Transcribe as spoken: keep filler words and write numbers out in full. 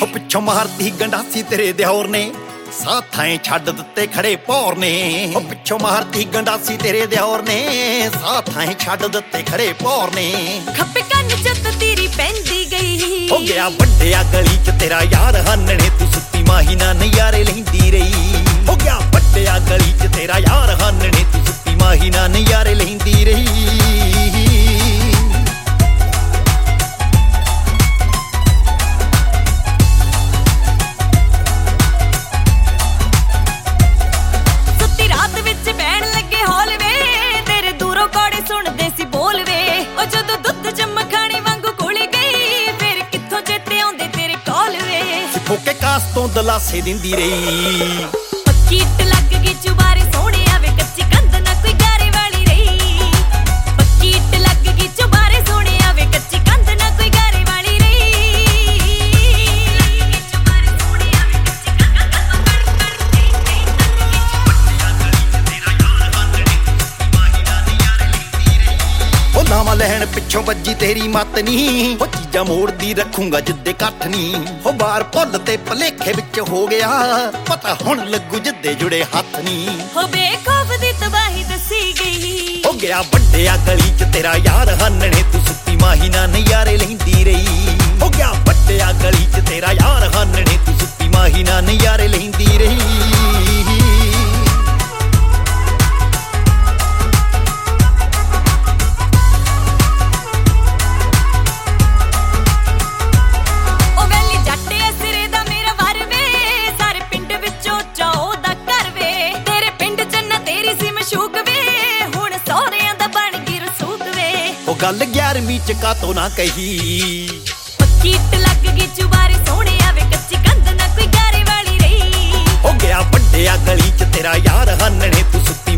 ਉਹ ਪਿੱਛੋਂ ਮਾਰਦੀ ਗੰਡਾਸੀ ਤੇਰੇ ਦਿਓਰ ਨੇ, ਸਾਥਾਂ ਛੱਡ ਦਿੱਤੇ ਖੜੇ ਭੌਰ ਨੇ। ਉਹ ਪਿੱਛੋਂ ਮਾਰਦੀ ਗੰਡਾਸੀ ਤੇਰੇ ਦਿਓਰ ਨੇ, ਸਾਥਾਂ ਛੱਡ ਦਿੱਤੇ ਖੜੇ ਭੌਰ ਨੇ। ਖੱਬੇ ਕੰਨ ਚ ਤੇਰੀ ਪੈਂਦੀ ਗਈ, ਹੋ ਗਿਆ ਵੱਡਿਆ ਗਲੀ ਚ ਤੇਰਾ ਯਾਰ ਹਾਨਣੇ, ਤੂੰ ਸੁੱਤੀ ਮਾਹੀ ਨਾਲ ਨਜ਼ਾਰੇ ਲੈਂਦੀ ਰਹੀ। ਹੋ ਗਿਆ ਵੱਡਿਆ ਗਲੀ ਚ ਤੇਰਾ ਯਾਰ ਹਾਨਣੇ, ਤੂੰ ਸੁੱਤੀ ਮਾਹੀ ਨਾਲ ਨਜ਼ਾਰੇ ਲੈਂਦੀ ਰਹੀ। ਫੋਕੇ ਕਾਸ ਤੋਂ ਦਲਾਸੇ ਦਿੰਦੀ ਰਹੀ। ਪੱਕੀ ਇੱਟ ਲੱਗ ਗਈ ਚੁਬਾਰੇ ਸੋਹਣਿਆ ਵੇ, ਕੱਚੀ ਕੰਧ ਨਾ ਕੋਈ ਗਾਰੇ ਵਾਲੀ ਰਹੀ। ਪੱਕੀ ਇੱਟ ਲੱਗ ਗਈ ਚੁਬਾਰੇ ਸੋਹਣਿਆ ਵੇ, ਕੱਚੀ ਕੰਧ ਨਾ ਕੋਈ ਗਾਰੇ ਵਾਲੀ ਰਹੀ। ਉਹ ਨਾਵਾਂ ਲੈਣ ਪਿੱਛੋਂ ਵੱਜੀ ਤੇਰੀ ਮੱਤ ਨੀ, ਉਹ ਚੀਜ਼ਾਂ ਮੋੜਦੀ ਰੱਖੂੰਗਾ ਜਿੱਦੇ ਕੱਠ ਨੀ। ਉਹ ਬਾਰ ਭੁੱਲ ਤੇ ਭਲੇਖੇ ਵਿੱਚ ਹੋ ਗਿਆ, ਪਤਾ ਹੁਣ ਲੱਗੂ ਜਿੱਦੇ ਜੁੜੇ ਹੱਥ ਨੀ। ਹੋ ਬੇਖੌਫ ਦੀ ਤਬਾਹੀ ਦੱਸੀ ਗਈ। ਹੋ ਗਿਆ ਵੱਡਿਆ ਗਲੀ ਚ ਤੇਰਾ ਯਾਰ ਹਾਨਣੇ, ਤੂੰ ਸੁੱਤੀ ਮਾਹੀ ਨਾਲ ਨਜ਼ਾਰੇ ਲੈਂਦੀ ਰਹੀ। ਹੋ ਗਿਆ ਵੱਡਿਆ ਗਲੀ ਚ ਤੇਰਾ ਯਾਰ ਹਾਨਣੇ, ਤੂੰ ਸੁੱਤੀ ਮਾਹੀ ਨਾਲ ਨਜ਼ਾਰੇ ਲੈਂਦੀ ਰਹੀ। ਗੱਲ ਗਿਆਰਵੀਂ ਚ ਕਾਤੋਂ ਨਾ ਕਹੀ। ਪੱਕੀ ਇੱਟ ਲੱਗ ਗਈ ਚੁਬਾਰੇ ਸੋਹਣਿਆ ਵੇ, ਕੱਚੀ ਕੰਧ ਨਾ ਕੋਈ ਗਾਰੇ ਵਾਲੀ ਰਹੀ। ਹੋ ਗਿਆ ਵੱਡਿਆ ਗਲੀ ਚ ਤੇਰਾ ਯਾਰ ਹਾਨਣੇ, ਤੂੰ ਸੁੱਤੀ